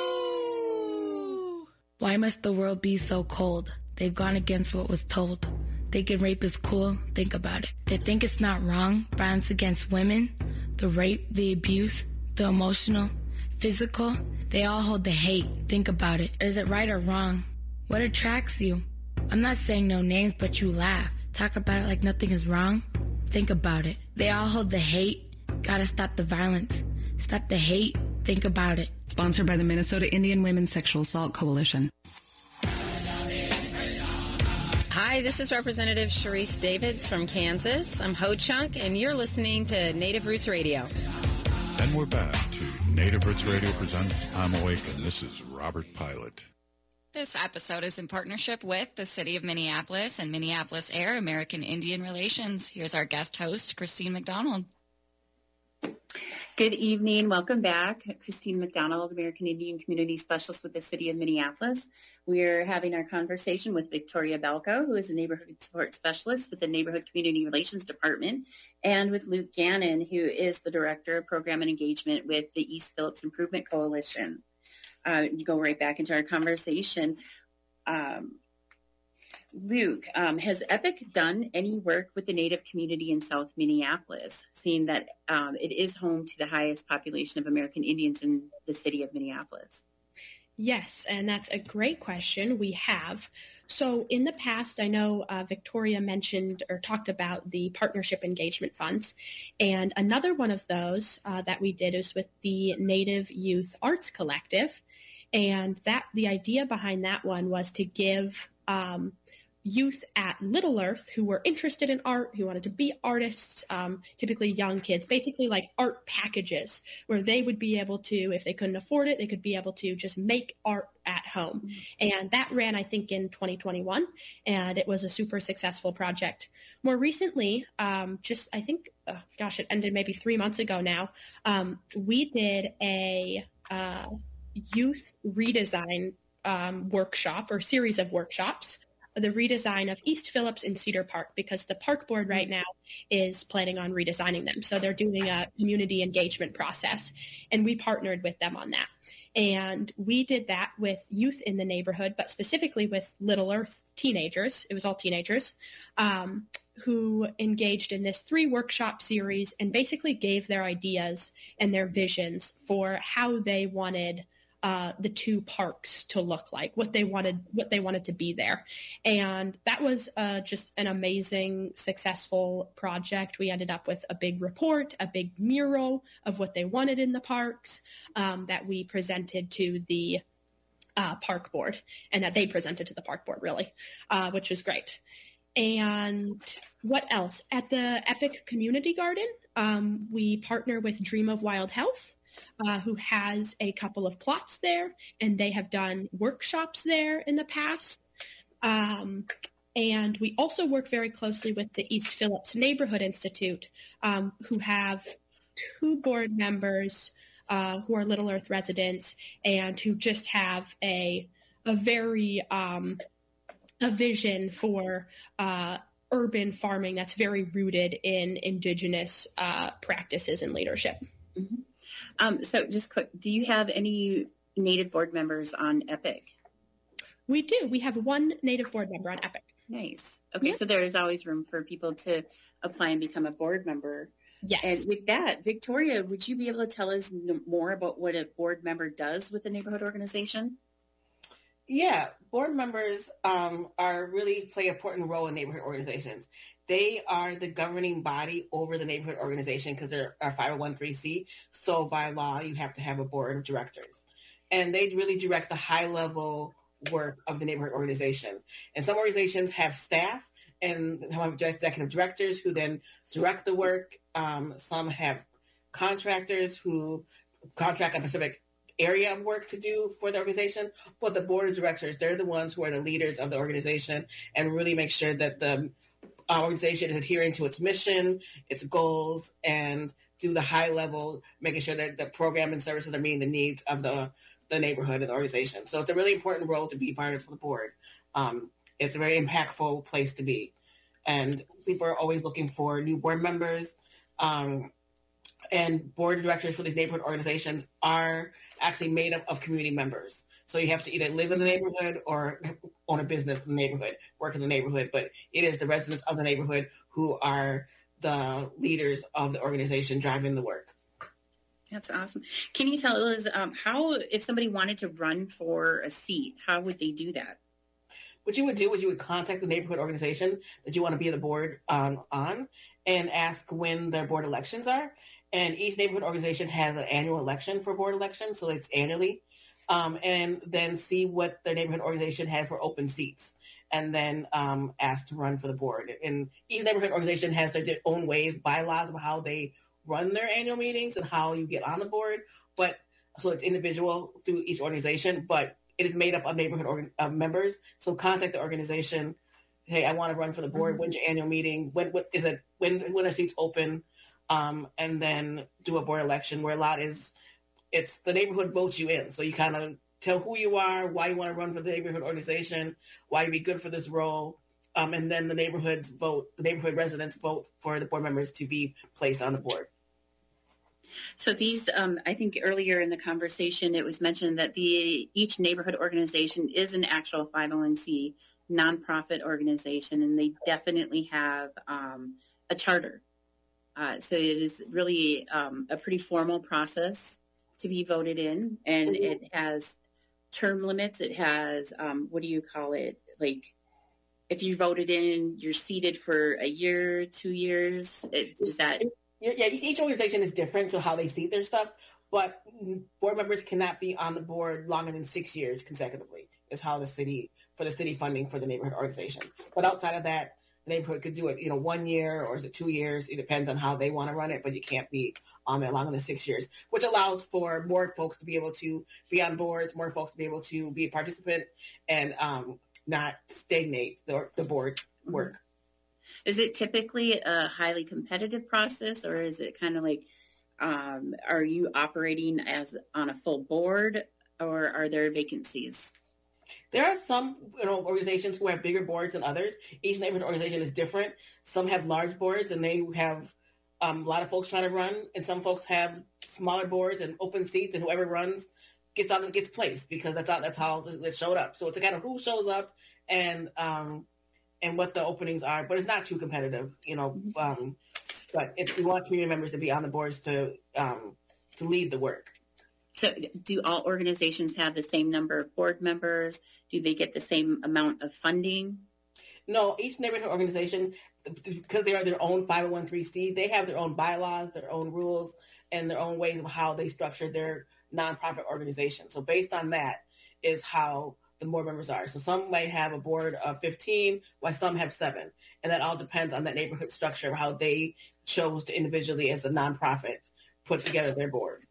Why must the world be so cold? They've gone against what was told. Thinking rape is cool, think about it. They think it's not wrong, violence against women, the rape, the abuse, the emotional, physical. They all hold the hate, think about it. Is it right or wrong? What attracts you? I'm not saying no names, but you laugh. Talk about it like nothing is wrong. Think about it. They all hold the hate. Gotta stop the violence. Stop the hate. Think about it. Sponsored by the Minnesota Indian Women's Sexual Assault Coalition. Hi, this is Representative Sharice Davids from Kansas. I'm Ho Chunk, and you're listening to Native Roots Radio. And we're back to Native Roots Radio presents I'm Awake, and this is Robert Pilot. This episode is in partnership with the City of Minneapolis and Minneapolis Air American Indian Relations. Here's our guest host, Christine McDonald. Good evening. Welcome back. Christine McDonald, American Indian Community Specialist with the City of Minneapolis. We're having our conversation with Victoria Belko, who is a Neighborhood Support Specialist with the Neighborhood Community Relations Department, and with Luke Gannon, who is the Director of Program and Engagement with the East Phillips Improvement Coalition. Uh, you go right back into our conversation. Um, Luke, um, has EPIC done any work with the Native community in South Minneapolis, seeing that um, it is home to the highest population of American Indians in the city of Minneapolis? Yes, and that's a great question. We have. So in the past, I know uh, Victoria mentioned or talked about the partnership engagement funds. And another one of those uh, that we did is with the Native Youth Arts Collective. And that the idea behind that one was to give um, youth at Little Earth who were interested in art, who wanted to be artists, um, typically young kids, basically like art packages where they would be able to, if they couldn't afford it, they could be able to just make art at home. Mm-hmm. And that ran, I think, in twenty twenty-one, and it was a super successful project. More recently, um, just I think, oh, gosh, it ended maybe three months ago now, um, we did a uh, youth redesign um, workshop or series of workshops, the redesign of East Phillips and Cedar Park, because the park board right now is planning on redesigning them. So they're doing a community engagement process, and we partnered with them on that. And we did that with youth in the neighborhood, but specifically with Little Earth teenagers. It was all teenagers um, who engaged in this three workshop series and basically gave their ideas and their visions for how they wanted Uh, the two parks to look like, what they wanted, what they wanted to be there. And that was uh, just an amazing, successful project. We ended up with a big report, a big mural of what they wanted in the parks um, that we presented to the uh, park board, and that they presented to the park board, really, uh, which was great. And what else? At the EPIC Community Garden, um, we partner with Dream of Wild Health, Uh, who has a couple of plots there, and they have done workshops there in the past. Um, and we also work very closely with the East Phillips Neighborhood Institute, um, who have two board members uh, who are Little Earth residents and who just have a a very um, a vision for uh, urban farming that's very rooted in indigenous uh, practices and leadership. Mm-hmm. Um, so just quick, do you have any Native board members on EPIC? We do. We have one Native board member on EPIC. Nice. Okay, Yeah. so there is always room for people to apply and become a board member. Yes. And with that, Victoria, would you be able to tell us n- more about what a board member does with a neighborhood organization? Yeah, board members um, are really play an important role in neighborhood organizations. They are the governing body over the neighborhood organization because they're a five oh one c. So by law, you have to have a board of directors. And they really direct the high level work of the neighborhood organization. And some organizations have staff and have executive directors who then direct the work. Um, some have contractors who contract a specific area of work to do for the organization, but the board of directors, they're the ones who are the leaders of the organization and really make sure that the organization is adhering to its mission, its goals, and do the high level, making sure that the program and services are meeting the needs of the, the neighborhood and the organization. So it's a really important role to be part of the board. Um, it's a very impactful place to be. And people are always looking for new board members. Um, and board of directors for these neighborhood organizations are actually made up of community members. So you have to either live in the neighborhood or own a business in the neighborhood, work in the neighborhood. But it is the residents of the neighborhood who are the leaders of the organization driving the work. That's awesome. Can you tell us um, how, if somebody wanted to run for a seat, how would they do that? What you would do is you would contact the neighborhood organization that you want to be the board um, on and ask when their board elections are. And each neighborhood organization has an annual election for board election, so it's annually. Um, and then see what the neighborhood organization has for open seats. and then um, asked to run for the board. And each neighborhood organization has their own ways, bylaws of how they run their annual meetings and how you get on the board. But so it's individual through each organization, but it is made up of neighborhood organ- uh, members. So contact the organization. Hey, I want to run for the board. Mm-hmm. When's your annual meeting? When what is it? When when are seats open? Um, and then do a board election where a lot is it's the neighborhood votes you in. So you kind of tell who you are, why you want to run for the neighborhood organization, why you'd be good for this role. Um, and then the neighborhoods vote, the neighborhood residents vote for the board members to be placed on the board. So these, um, I think earlier in the conversation, it was mentioned that the each neighborhood organization is an actual five oh one c nonprofit organization, and they definitely have um, a charter. Uh, so it is really um, a pretty formal process to be voted in, and mm-hmm. it has term limits. It has, um, what do you call it? Like, if you voted in, you're seated for a year, two years. It, is that? Yeah, each organization is different to how they seat their stuff, but board members cannot be on the board longer than six years consecutively. Is how the city for the city funding for the neighborhood organizations. But outside of that, the neighborhood could do it, you know, one year or is it two years? It depends on how they want to run it, but you can't be on there longer than six years, which allows for more folks to be able to be on boards, more folks to be able to be a participant and um, not stagnate the, the board work. Is it typically a highly competitive process, or is it kind of like, um, are you operating as on a full board, or are there vacancies? There are some, you know, organizations who have bigger boards than others. Each neighborhood organization is different. Some have large boards and they have um, a lot of folks trying to run, and some folks have smaller boards and open seats, and whoever runs gets on and gets placed because that's how, that's how it showed up. So it's a kind of who shows up and um, and what the openings are, but it's not too competitive, you know. Um, but it's we want community members to be on the boards to um, to lead the work. So do all organizations have the same number of board members? Do they get the same amount of funding? No, each neighborhood organization, because they are their own five oh one c, they have their own bylaws, their own rules, and their own ways of how they structure their nonprofit organization. So based on that is how the board members are. So some might have a board of fifteen, while some have seven. And that all depends on that neighborhood structure, how they chose to individually as a nonprofit put together their board.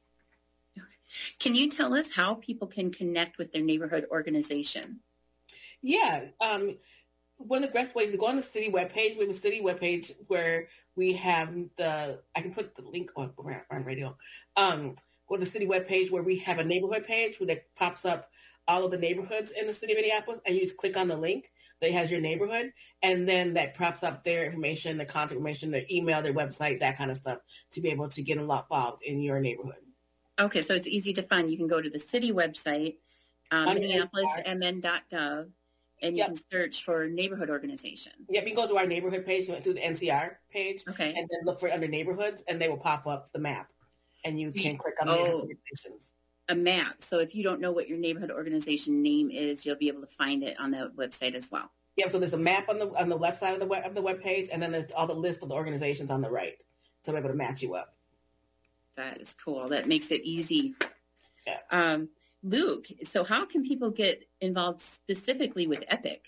Can you tell us how people can connect with their neighborhood organization? Yeah. Um, one of the best ways to go on the city webpage. We have a city webpage where we have the, I can put the link on, on radio. Um, go to the city webpage where we have a neighborhood page where that pops up all of the neighborhoods in the city of Minneapolis, and you just click on the link that has your neighborhood, and then that pops up their information, the contact information, their email, their website, that kind of stuff to be able to get involved in your neighborhood. Okay, so it's easy to find. You can go to the city website, um, Minneapolis M N dot gov, and you yep. can search for neighborhood organization. Yep, you can go to our neighborhood page, through the N C R page, okay, and then look for it under neighborhoods, and they will pop up the map, and you can click on the oh, neighborhood organizations. A map. So if you don't know what your neighborhood organization name is, you'll be able to find it on the website as well. Yeah, so there's a map on the on the left side of the web, of the web page, and then there's all the list of the organizations on the right to be able to match you up. That is cool. That makes it easy. Yeah. Um, Luke, so how can people get involved specifically with EPIC?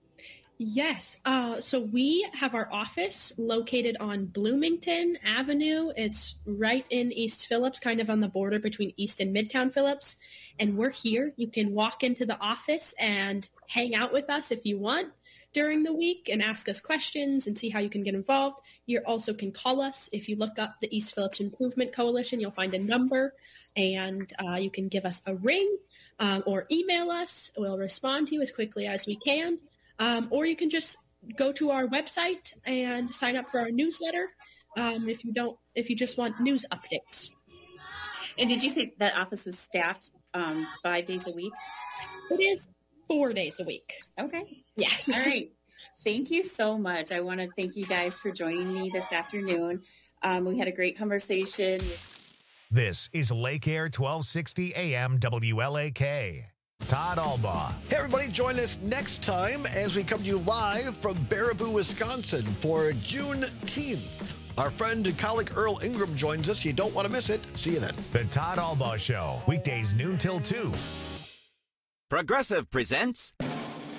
Yes. Uh, so we have our office located on Bloomington Avenue. It's right in East Phillips, kind of on the border between East and Midtown Phillips. And we're here. You can walk into the office and hang out with us if you want during the week and ask us questions and see how you can get involved. You also can call us. If you look up the East Phillips Improvement Coalition, you'll find a number, and uh, you can give us a ring um, or email us. We'll respond to you as quickly as we can. Um, or you can just go to our website and sign up for our newsletter um, if you don't, if you just want news updates. And did you say that office was staffed um, five days a week? It is four days a week. Okay. Yes. All right. Thank you so much. I want to thank you guys for joining me this afternoon. Um, we had a great conversation. This is Lake Air twelve sixty A M W L A K. Todd Albaugh. Hey, everybody, join us next time as we come to you live from Baraboo, Wisconsin for Juneteenth. Our friend and colleague Earl Ingram joins us. You don't want to miss it. See you then. The Todd Albaugh Show, weekdays noon till two. Progressive presents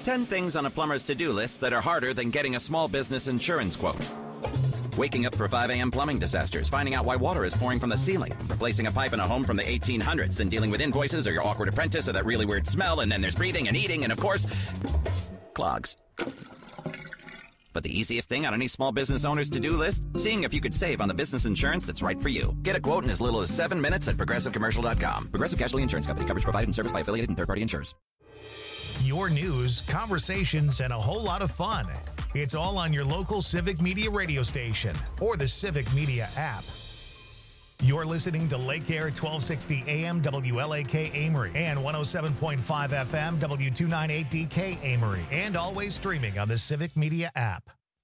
ten things on a plumber's to-do list that are harder than getting a small business insurance quote. Waking up for five a.m. plumbing disasters, finding out why water is pouring from the ceiling, replacing a pipe in a home from the eighteen hundreds, then dealing with invoices or your awkward apprentice or that really weird smell, and then there's breathing and eating and, of course, clogs. But the easiest thing on any small business owner's to-do list? Seeing if you could save on the business insurance that's right for you. Get a quote in as little as seven minutes at Progressive Commercial dot com. Progressive Casualty Insurance Company. Coverage provided and serviced by affiliated and third-party insurers. Your news, conversations, and a whole lot of fun. It's all on your local Civic Media radio station or the Civic Media app. You're listening to Lake Air twelve sixty A M W L A K Amory and one oh seven point five F M W two ninety-eight D K Amory, and always streaming on the Civic Media app.